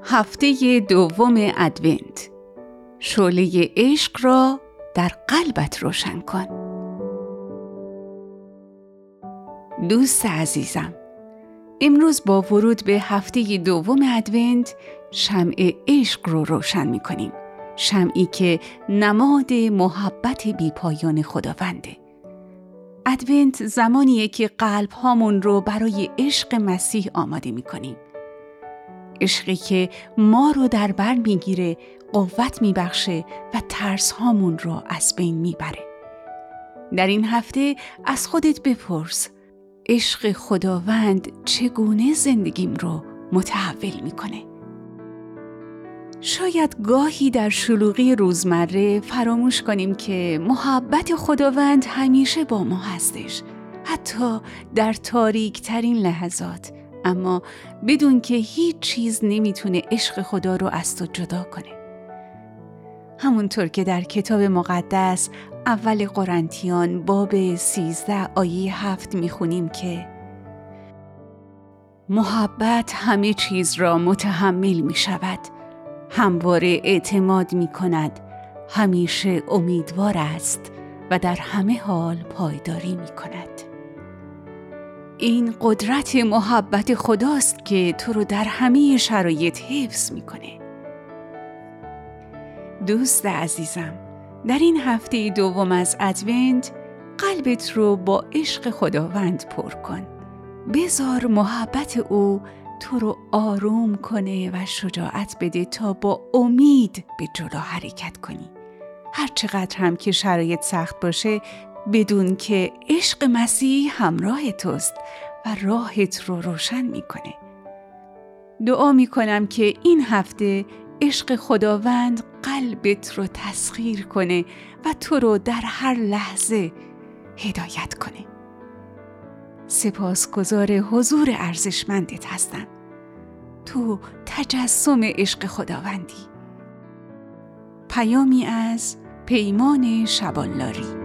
هفته دوم ادونت. شعله عشق را در قلبت روشن کن. دوست عزیزم، امروز با ورود به هفته دوم ادونت شمع عشق رو روشن می کنیم. شمعی که نماد محبت بیپایان خداونده. ادونت زمانیه که قلب هامون رو برای عشق مسیح آماده می کنیم. عشقی که ما رو در بر میگیره، قوت میبخشه و ترس هامون رو از بین میبره. در این هفته از خودت بپرس، عشق خداوند چگونه زندگیم رو متحول میکنه؟ شاید گاهی در شلوغی روزمره فراموش کنیم که محبت خداوند همیشه با ما هستش، حتی در تاریک ترین لحظات. اما بدون که هیچ چیز نمیتونه عشق خدا رو از تو جدا کنه. همونطور که در کتاب مقدس اول قرنتیان باب 13 آیه 7 میخونیم که محبت همه چیز را متحمل میشود، همواره اعتماد میکند، همیشه امیدوار است و در همه حال پایداری میکند. این قدرت محبت خداست که تو رو در همه شرایط حفظ میکنه. دوست عزیزم، در این هفته دوم از ادونت قلبت رو با عشق خداوند پر کن. بذار محبت او تو رو آروم کنه و شجاعت بده تا با امید به جلو حرکت کنی. هر چقدر هم که شرایط سخت باشه، بدون که عشق مسیح همراه توست و راهت رو روشن میکنه. دعا میکنم که این هفته عشق خداوند قلبت رو تسخیر کنه و تو رو در هر لحظه هدایت کنه. سپاسگزار حضور ارزشمندت هستم. تو تجسم عشق خداوندی. پیامی از پیمان شبانلاری.